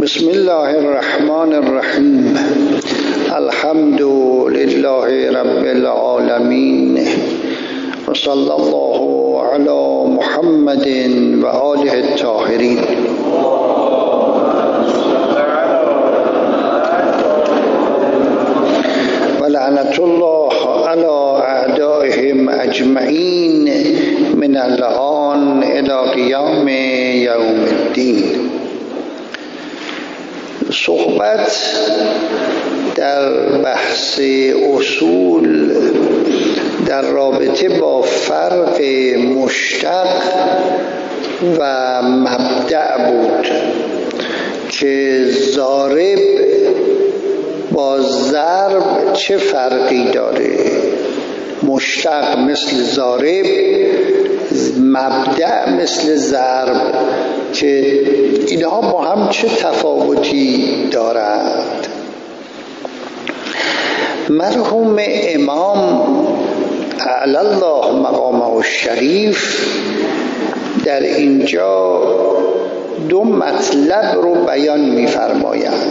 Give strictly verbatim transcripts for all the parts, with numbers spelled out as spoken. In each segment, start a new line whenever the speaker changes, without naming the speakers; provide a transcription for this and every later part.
بسم الله الرحمن الرحیم. الحمد لله رب العالمین و صلی الله علی محمد و آله الطاهرین. و لعنت الله علی اعدائهم اجمعین من الآن الی قیام یوم الدین. صحبت در بحث اصول در رابطه با فرق مشتق و مبدأ بود که ضارب با ضرب چه فرقی داره، مشتق مثل ضارب، مبدأ مثل ضرب، که اینها با هم چه تفاوتی دارند. مرحوم امام اعلی الله مقامه الشریف در اینجا دو مطلب رو بیان می‌فرمایند.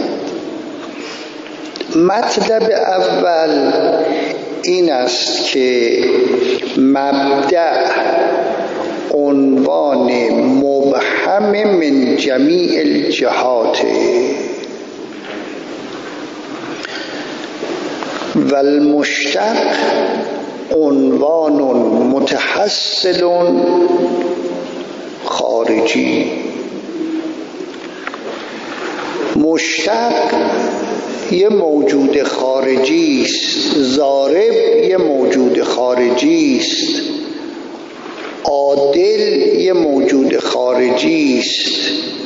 مطلب اول این است که مبدأ عنوان مبهم من جمیع الجهات و المشتق عنوان متحصل خارجی. مشتق یه موجود خارجی است، ضارب یه موجود خارجی است، عادل یه موجود خارجی است.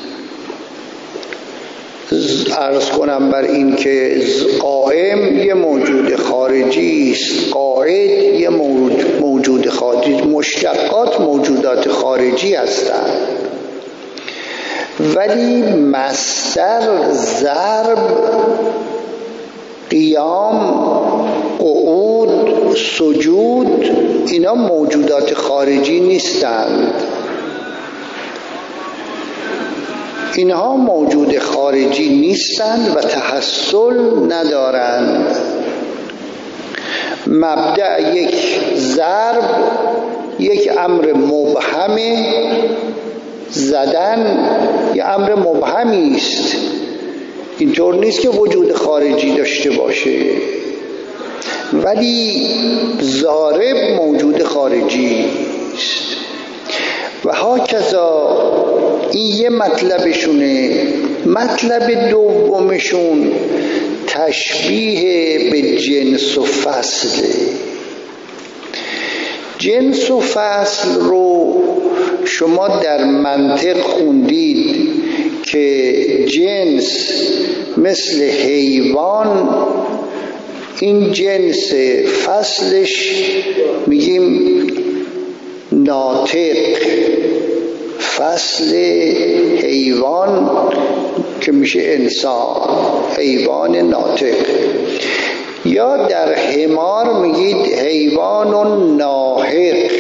عرض کنم بر این که قائم یه موجود خارجی است، قاعد یه موجود خارجی. مشتقات موجودات خارجی هستند، ولی مصدر، ضرب، قیام، قعود، سجود، اینا موجودات خارجی نیستند. اینها موجود خارجی نیستند و تحصل ندارند. مبدأ یک ضرب یک امر مبهمه، زدن یک امر مبهمی است، اینطور نیست که وجود خارجی داشته باشه. ولی ضارب موجود خارجی است و هاکذا. این یه مطلبشونه. مطلب دومشون تشبیه به جنس و فصل. جنس و فصل رو شما در منطق خوندید که جنس مثل حیوان، این جنس فصلش میگیم ناطق، فصل حیوان که میشه انسان، حیوان ناطق. یا در حمار میگید حیوان ناحق.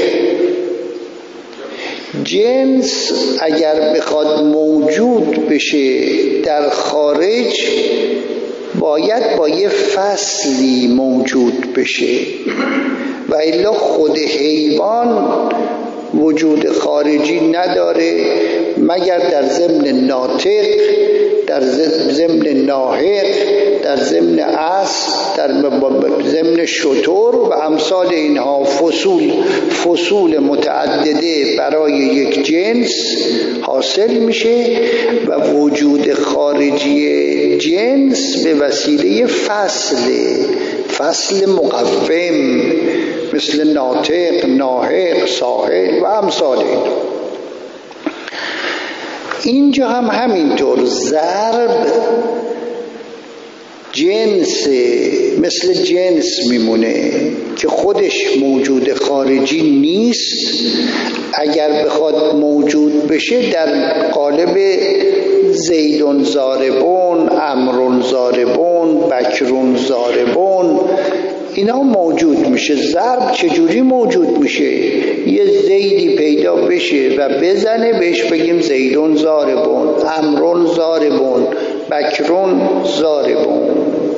جنس اگر بخواد موجود بشه در خارج باید با یه فصلی موجود بشه، و الا خود حیوان وجود خارجی نداره مگر در ضمن ناطق، در ضمن ناحق، در ضمن اسب، در ضمن شتر و امثال اینها. فصول فصول متعدده برای یک جنس حاصل میشه و وجود خارجی جنس به وسیله فصل فصل مقوم مثل ناطق، ناحق، ساحل و امثال این. اینجا هم همینطور. ضرب جنس مثل جنس میمونه که خودش موجود خارجی نیست. اگر بخواد موجود بشه در قالب زیدون ضاربون، امرون ضاربون، بکرون ضاربون، اینا موجود میشه. ضرب چجوری موجود میشه؟ یه زیدی پیدا بشه و بزنه بهش بگیم زیدون ضاربون، امرون ضاربون، بکرون ضاربون.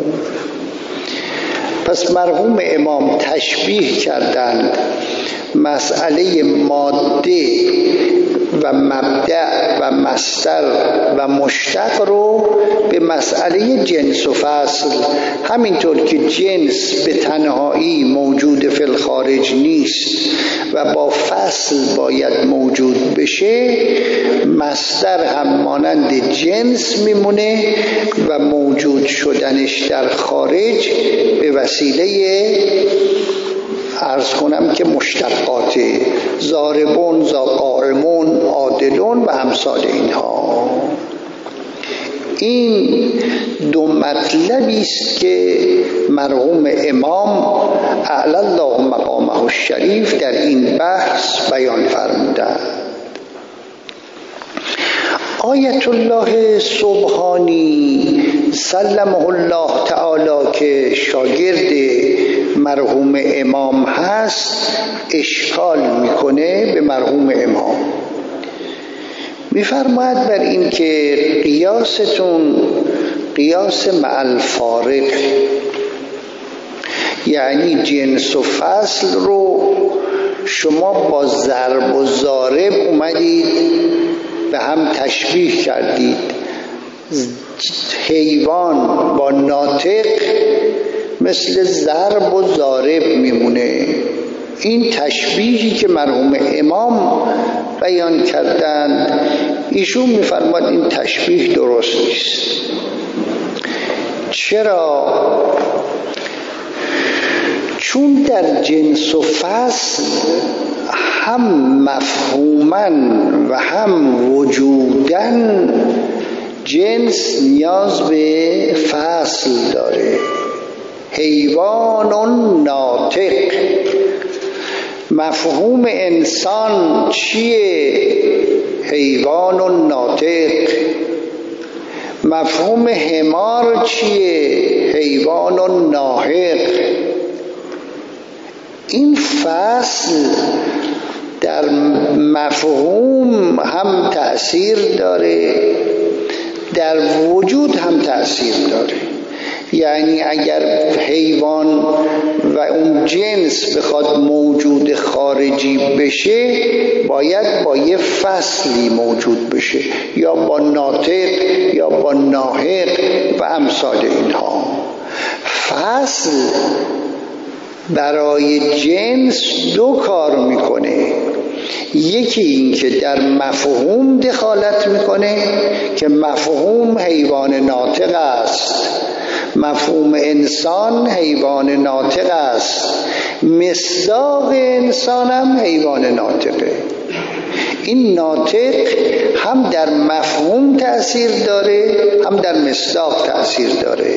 پس مرحوم امام تشبیه کردند مسئله ماده و مبدأ و مصدر و مشتق رو به مسئله جنس و فصل. همینطور که جنس به تنهایی موجود فی الخارج نیست و با فصل باید موجود بشه، مصدر هم مانند جنس میمونه و موجود شدنش در خارج به وسیله عرض کنم که مشتقات ضاربون، قائمون، عادلون و امثال اینها. این دو مطلبی است که مرحوم امام اعلی الله مقامه الشریف در این بحث بیان فرمودند. آیت الله سبحانی سلمه الله تعالی که شاگرد مرحوم امام هست اشکال میکنه به مرحوم امام، میفرماید بر این که قیاستون قیاس مع الفارق، یعنی جنس و فصل رو شما با ضرب و ضارب اومدید به هم تشبیه کردید. حیوان با ناطق مثل ضرب و ضارب میمونه. این تشبیهی که مرحوم امام بیان کردند، ایشون میفرماد این تشبیه درست نیست. چرا؟ چون در جنس و فصل هم مفهوماً و هم وجوداً جنس نیاز به فصل داره. حیوان ناطق، مفهوم انسان چیه؟ حیوان ناطق. مفهوم حمار چیه؟ حیوان ناحق. این فصل در مفهوم هم تأثیر داره، در وجود هم تأثیر داره. یعنی اگر حیوان و اون جنس بخواد موجود خارجی بشه، باید با یه فصلی موجود بشه، یا با ناطق یا با ناحق و امثال اینها. فصل برای جنس دو کار میکنه. یکی این که در مفهوم دخالت میکنه که مفهوم حیوان ناطق است، مفهوم انسان حیوان ناطق است، مصداق انسان هم حیوان ناطقه. این ناطق هم در مفهوم تأثیر داره، هم در مصداق تأثیر داره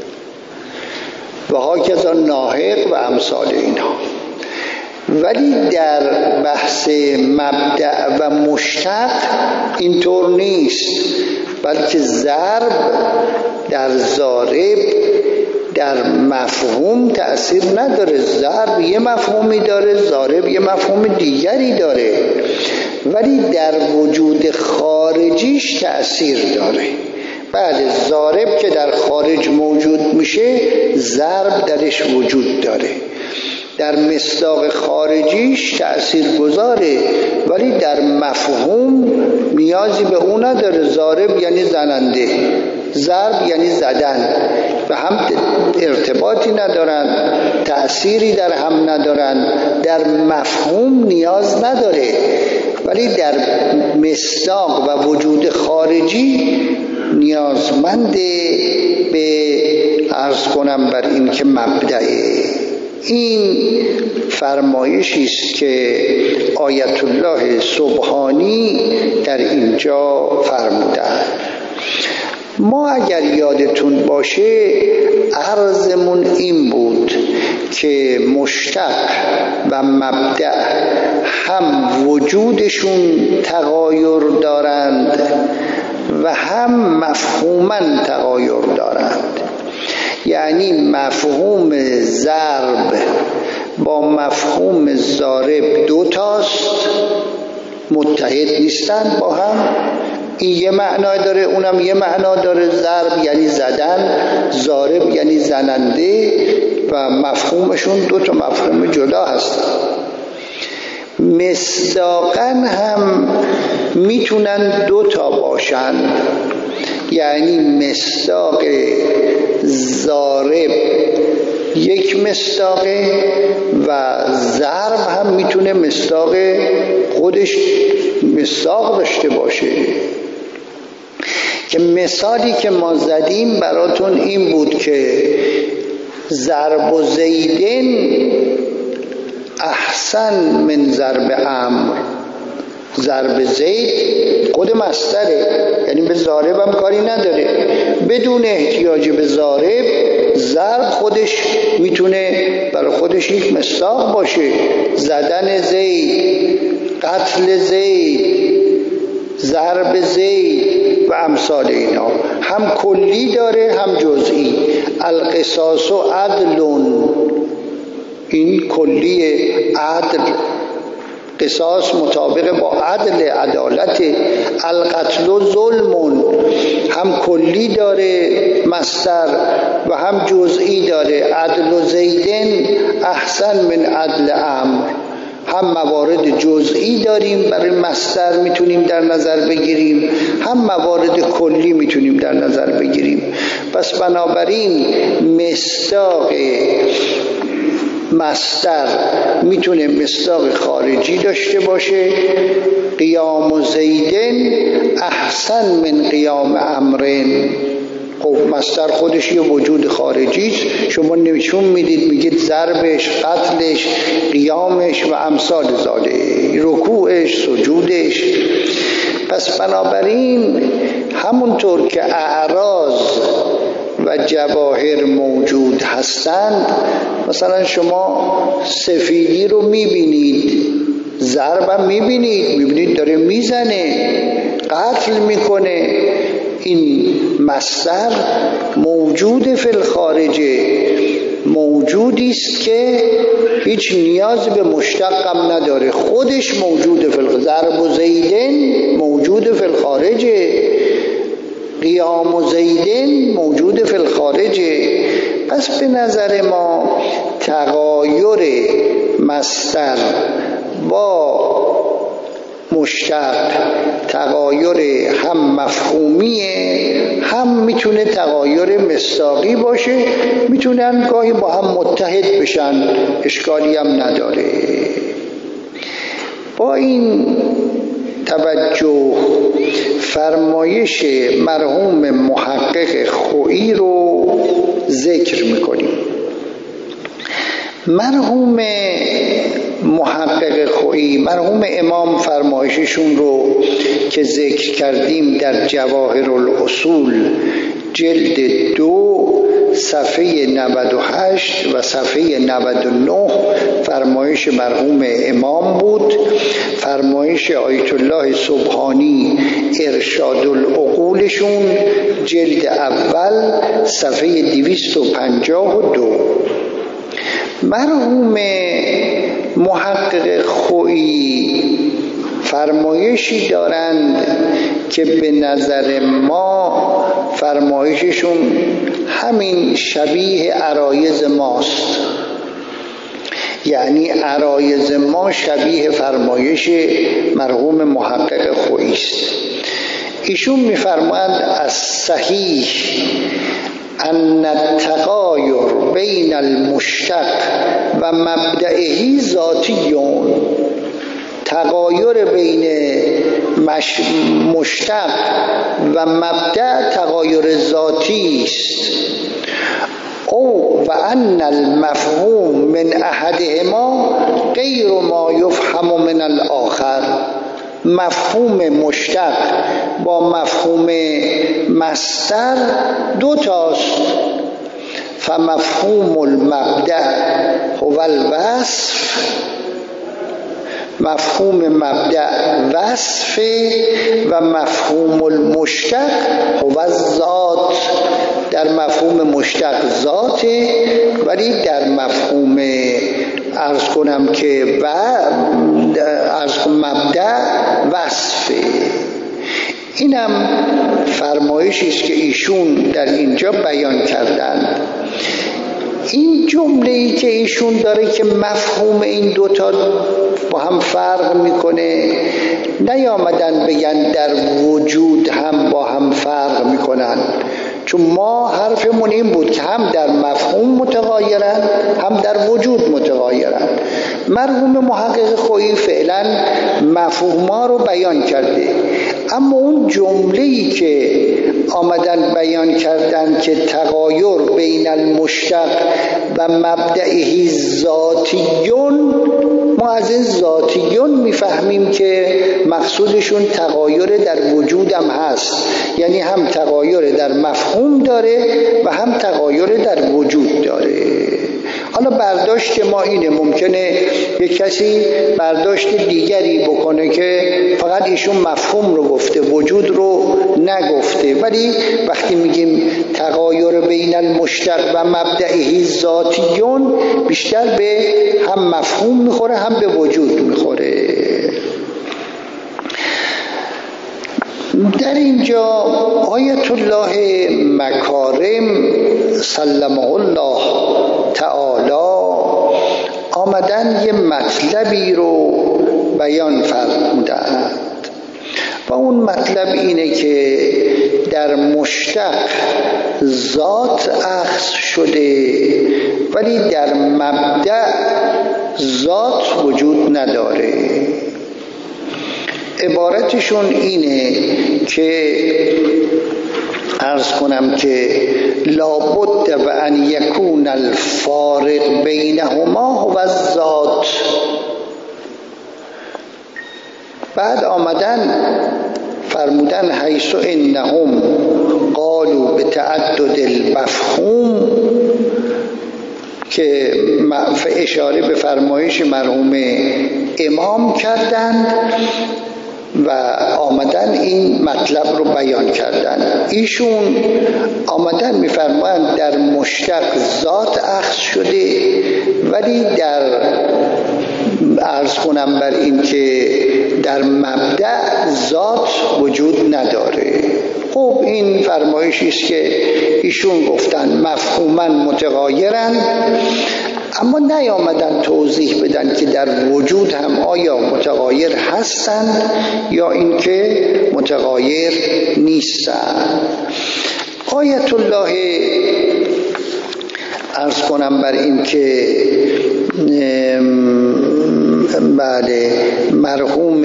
و هاکذا ناحق و امثال اینها. ولی در بحث مبدأ و مشتق اینطور نیست، بلکه ضرب در ضارب در مفهوم تأثیر نداره. ضرب یه مفهومی داره، ضارب یه مفهوم دیگری داره، ولی در وجود خارجیش تأثیر داره. بله، ضارب که در خارج موجود میشه، ضرب درش وجود داره. در مصداق خارجیش تأثیر گذاره، ولی در مفهوم نیازی به اون نداره. ضارب یعنی زننده، ضرب یعنی زدن، و هم ارتباطی ندارن، تأثیری در هم ندارن. در مفهوم نیاز نداره، ولی در مصداق و وجود خارجی نیازمند به عرض کنم بر این که مبدأه. این فرمایشی است که آیت الله سبحانی در اینجا فرمودند. ما اگر یادتون باشه عرضمون این بود که مشتق و مبدأ هم وجودشون تغایر دارند و هم مفهوماً تغایر دارند. یعنی مفهوم ضرب با مفهوم ضارب دو تاست، متحد نیستند با هم، این یه معنا داره، اونم یه معنا داره. ضرب یعنی زدن، ضارب یعنی زننده و مفهومشون دو تا مفهوم جدا هستن. مصداقاً هم میتونن دو تا باشن، یعنی مصداق ضارب یک مصداقه و ضرب هم میتونه مصداق خودش مصداق داشته باشه. که مثالی که ما زدیم براتون این بود که ضرب و زیدن احسن من ضرب عمرو. ضرب زید خود مصدره، یعنی به ضارب هم کاری نداره، بدون احتیاج به ضارب ضرب خودش میتونه برای خودش یک مصداق باشه. زدن زید، قتل زید، ضرب زید و امثال اینا، هم کلی داره هم جزئی. القصاص و عدل، این کلی عدل، قصاص مطابق با عدل عدالت. القتل و ظلم، هم کلی داره مصدر و هم جزئی داره. عدل و زیدن احسن من عدل عمرو، هم موارد جزئی داریم برای مصدر میتونیم در نظر بگیریم، هم موارد کلی میتونیم در نظر بگیریم. پس بنابراین مصداق مصدر میتونه مصداق خارجی داشته باشه. قیام و زیدن احسن من قیام عمرن. خب مصدر خودش یه وجود خارجی است، شما نشون میدید میگید ضربش، قتلش، قیامش و امثال ذالک، رکوعش، سجودش. پس بنابراین همونطور که اعراض و جواهر موجود هستند، مثلا شما سفیدی رو میبینید، ضربم میبینید، میبینید داره میزنه، قتل میکنه. این مصدر موجود فی الخارجه، موجودی است که هیچ نیاز به مشتقم نداره، خودش موجود فی الخارجه. ضرب و زیدن موجود فی الخارجه، قیام و زیدن موجود فی الخارجه. پس به نظر ما تغایر مصدر با مشتق تغایر هم مفهومیه، هم میتونه تغایر مصداقی باشه، میتونن گاهی با هم متحد بشن، اشکالی هم نداره. با این توجه فرمایش مرحوم محقق خویی رو ذکر میکنیم. مرحوم محقق خویی، مرحوم امام، فرمایششون رو که ذکر کردیم در جواهر الاصول جلد دو صفحه نود و هشت و صفحه نود و نه فرمایش مرحوم امام بود. فرمایش آیت الله سبحانی ارشاد العقولشون جلد اول صفحه دویست و پنجاه و دو. مرحوم محقق خویی فرمایشی دارند که به نظر ما فرمایششون همین شبیه عرایض ماست، یعنی عرایض ما شبیه فرمایش مرحوم محقق خویی است. ایشون می‌فرمایند از صحیح ان التغایر بین المشتق و مبدئه ذاتیون. تغایر بین مش... مشتق و مبدأ تغایر ذاتی است. او و ان المفهوم من احدهما غیر ما یفهم من الاخر. مفهوم مشتق با مفهوم مصدر دو تاست. فمفهوم المبدأ هو الوصف، مفهوم مبدأ وصف و مفهوم المشتق هو الذات. در مفهوم مشتق ذاته، ولی در مفهوم عرض کنم که و عرض کنم مبدأ وصفه. اینم فرمایشی است که ایشون در اینجا بیان کردند. این جمله‌ای که ایشون داره که مفهوم این دوتا با هم فرق میکنه، نیامدن بگن در وجود هم با هم فرق میکنن، چون ما حرفمون این بود که هم در مفهوم متغایرن هم در وجود متغایرن. مرحوم محقق خویی فعلا مفهوما رو بیان کرده، اما اون جمله‌ای که آمدن بیان کردن که تغایر بین المشتق و مبدئه ذاتیون، ما از این ذاتیون میفهمیم که مقصودشون تغایر در وجودم هست، یعنی هم تغایر در مفهوم داره و هم تغایر در وجود داره. حالا برداشت ما اینه، ممکنه یک کسی برداشت دیگری بکنه که فقط ایشون مفهوم رو گفته، وجود رو نگفته، ولی وقتی میگیم تغایر بین المشتق و مبدئه ذاتیون بیشتر به هم مفهوم میخوره هم به وجود میخوره. در اینجا آیت الله مکارم سلمه الله تعالی آمدن یه مطلبی رو بیان فرمودند و اون مطلب اینه که در مشتق ذات اخذ شده ولی در مبدأ ذات وجود نداره. عبارتشون اینه که عرض کنم که لابد و ان یکون الفارق بینهما هو الذات. بعد آمدن فرمودن حیث انهم قالوا بتعدد المفهوم، که اشاره به فرمایش مرحوم امام کردند و آمدن این مطلب رو بیان کردن. ایشون آمدن میفرمایند در مشتق ذات اخذ شده ولی در عرض کنم بر این که در مبدأ ذات وجود نداره. خب این فرمایشی است که ایشون گفتن مفهوما متغایرن، اما نیامدن توضیح بدن که در وجود هم آیا متغایر هستند یا اینکه متغایر نیستند. آیت الله عرض کنم بر این که بله مرحوم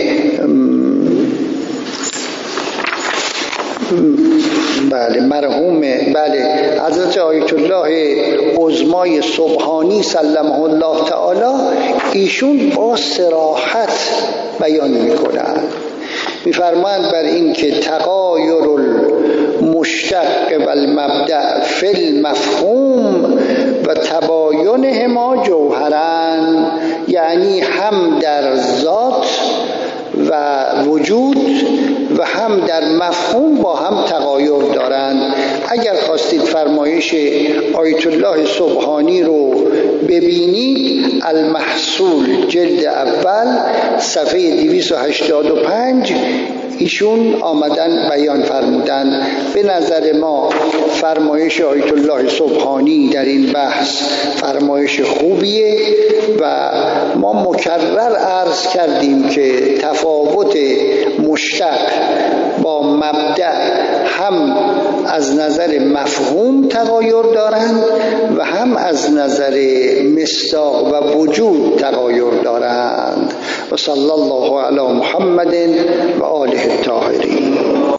بله مرحوم بله حضرت آیت الله عظمای سبحانی سلمه الله تعالی ایشون با صراحت بیان میکنند، میفرمایند بر این که تغایر المشتق و المبدأ فی المفهوم و تباینهما جوهران، یعنی هم در ذات و وجود و هم در مفهوم با هم تغایر دارند. اگر خواستید فرمایش آیت الله سبحانی رو ببینید، المحصول جلد اول صفحه دویست و هشتاد و پنج ایشون آمدن بیان فرمودن. به نظر ما فرمایش آیت الله سبحانی در این بحث فرمایش خوبیه و ما مکرر عرض کردیم که تفاوت مشتق با مبدأ هم از نظر مفهوم تغایر دارند و هم از نظر مصداق و وجود تغایر دارند. و صلی الله علی محمد و آله الطاهرین.